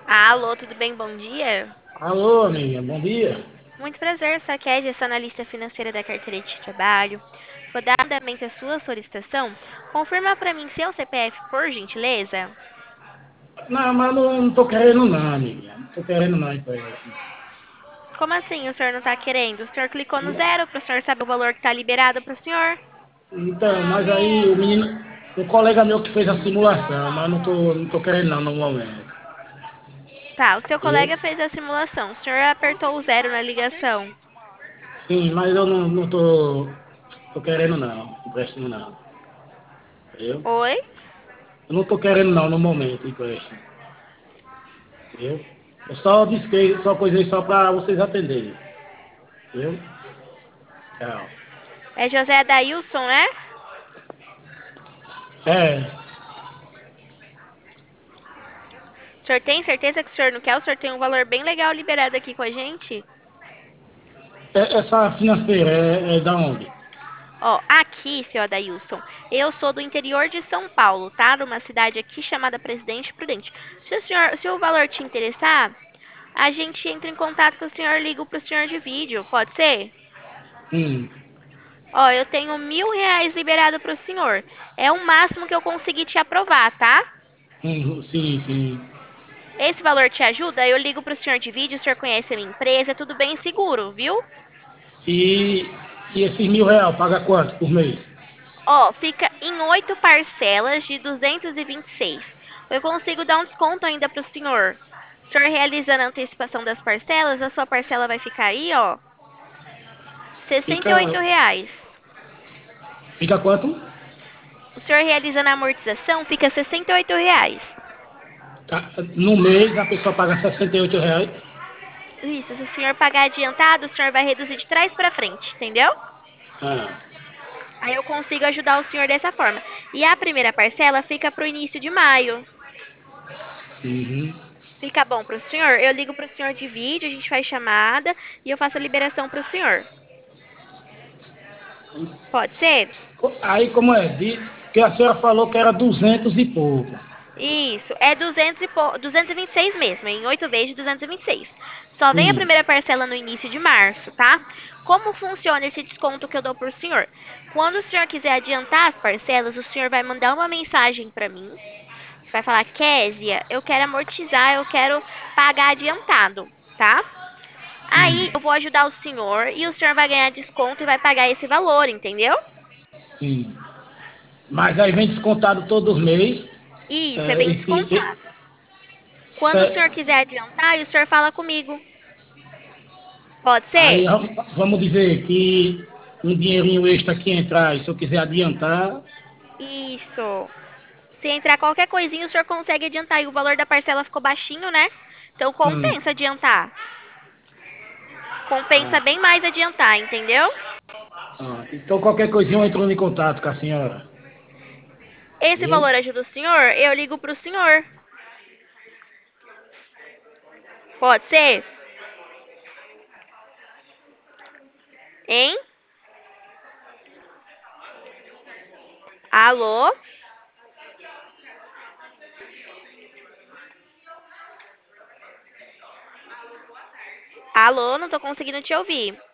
Alô, tudo bem? Bom dia. Alô, amiga, bom dia. Muito prazer, sou a Kézia, sou analista financeira da carteira de trabalho. Vou dar andamento à sua solicitação. Confirma para mim seu CPF, por gentileza. Não, mas não tô querendo não, amiga. Não tô querendo não, empréstimo. Como assim o senhor não está querendo? O senhor clicou no zero para o senhor saber o valor que está liberado para o senhor? Então, mas aí o menino, um colega meu que fez a simulação, mas não tô querendo não no momento. Tá, o seu Viu? colega fez a simulação. O senhor apertou o zero na ligação. Sim, mas eu não tô querendo não, empréstimo não. Viu? Oi? Eu não tô querendo não no momento, empréstimo. Viu? Eu só disquei, só coisei só pra vocês atenderem. Viu? Tchau. É José Adailson, né? É, O senhor tem certeza que o senhor não quer? O senhor tem um valor bem legal liberado aqui com a gente? essa financeira é da onde? Ó, aqui, seu Adailson, eu sou do interior de São Paulo, tá? Numa cidade aqui chamada Presidente Prudente. Se o valor te interessar, a gente entra em contato com o senhor, ligo pro senhor de vídeo, pode ser? Hum, Ó, eu tenho R$ 1.000 liberado pro senhor. É o máximo que eu consegui te aprovar, tá? sim, sim. Esse valor te ajuda? Eu ligo pro senhor de vídeo, o senhor conhece a minha empresa, é tudo bem seguro, viu? E, e esses R$ 1.000 paga quanto por mês? Ó, fica em 8 parcelas de 226. Eu consigo dar um desconto ainda para o senhor. O senhor realizando a antecipação das parcelas, a sua parcela vai ficar aí, ó, Fica, R$ 68. fica quanto? O senhor realizando a amortização, fica R$ 68. No mês a pessoa paga R$ 68. Isso, se o senhor pagar adiantado, o senhor vai reduzir de trás para frente, entendeu? Ah, Aí eu consigo ajudar o senhor dessa forma. E a primeira parcela fica para o início de maio. uhum. Fica bom para o senhor? Eu ligo para o senhor de vídeo, a gente faz chamada e eu faço a liberação para o senhor. Pode ser? Aí como é? Que a senhora falou que era 200 e pouco. Isso, é 226 mesmo, em 8 vezes de 226. Só vem a Sim, primeira parcela no início de março, tá? Como funciona esse desconto que eu dou por senhor? Quando o senhor quiser adiantar as parcelas, o senhor vai mandar uma mensagem para mim, vai falar: Késia, eu quero amortizar, eu quero pagar adiantado, tá? sim, Aí eu vou ajudar o senhor e o senhor vai ganhar desconto e vai pagar esse valor, entendeu? sim. Mas aí vem descontado todos os meses. Isso, é É, bem descontado. Quando o se- senhor quiser adiantar, o senhor fala comigo. Pode aí ser? vamos dizer que um dinheirinho extra que entrar, e se eu quiser adiantar, Isso. Se entrar qualquer coisinha, o senhor consegue adiantar. E o valor da parcela ficou baixinho, né? Então hum, compensa adiantar. Compensa bem mais adiantar, entendeu? então qualquer coisinha eu entro em contato com a senhora. Esse Viu? valor ajuda o senhor? Eu ligo pro senhor. Pode ser? Hein? Alô? Alô? Não tô conseguindo te ouvir.